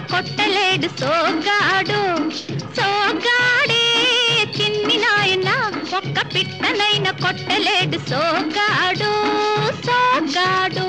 కొట్టలేడు సోగాడు. సోగాడే చిన్ని నాయన ఒక్క పిట్టనైన కొట్టలేడు సోగాడు. సోగాడు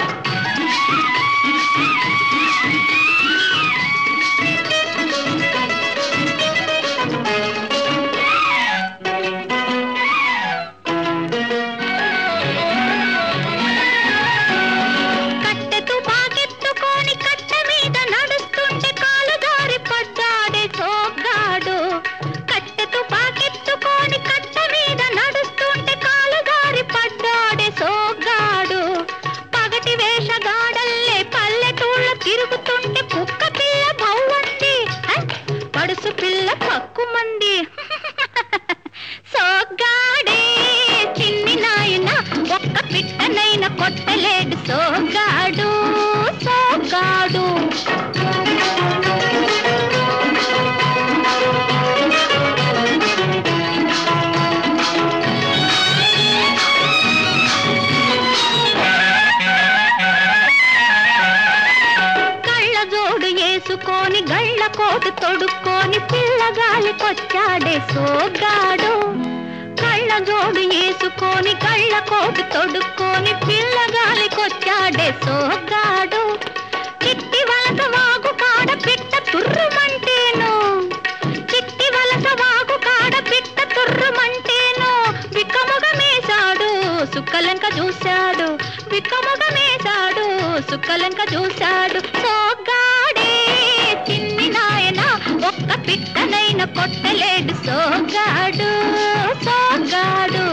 తిరుగుతుంటే కుక్క పిల్ల బౌవండి పడుసు పిల్ల పక్కుమంది. సోగాడే చిన్ని నాయన ఒక్క పిట్టనైన కొట్టలేడు సోగాడు. సోగాడు వేసుకొని గళ్ళ కోటు తొడుక్కొని పిల్లగాలికొచ్చాడే సోగాడు. కళ్ళ జోడు వేసుకొని గళ్ళ కోటు తొడుక్కొని పిల్లగాలికొచ్చాడే సోగాడు. చిట్టి వలస వాగు కాడ పిట్ట తుర్రుమంటేను, చిట్టి వలస వాగు కాడ పిట్ట తుర్రుమంటేను విక్కముగమేశాడు సుక్కలంక చూశాడు. విక్కముగమేశాడు సుక్కలంక చూశాడు. సోగాడే చిన్ని నాయన ఒక్క పిట్టనైన కొట్టలేడు సోగాడు. సోగాడు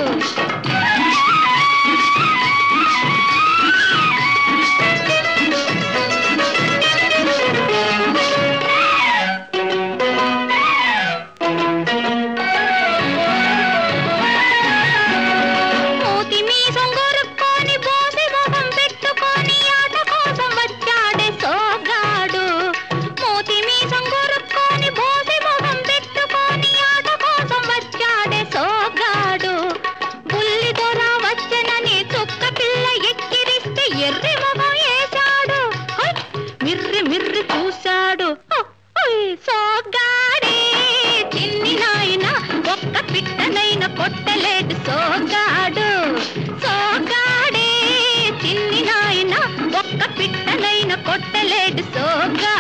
మూతి మీసం గొరుక్కొని బోసి మొహం పెట్టుకొని ఆట కోసం వచ్చాడే సోగాడు. మూతి మీసం గొరుక్కొని బోసి మొహం పెట్టుకొని ఆట కోసం వచ్చాడే సోగాడు. బుల్లి దొర వచ్చనని చుక్క పిల్ల ఎక్కిరిస్తే ఎర్రి మొహం వేశాడు. మిర్రి మిర్రి చూశాడు. సోగాడే చిన్ని నాయన ఒక్క పిట్టనైన కొట్టలేడు సోగాడు. సోగాడే చిన్ని నాయన ఒక్క పిట్టనైన కొట్టలేడు సోగాడు.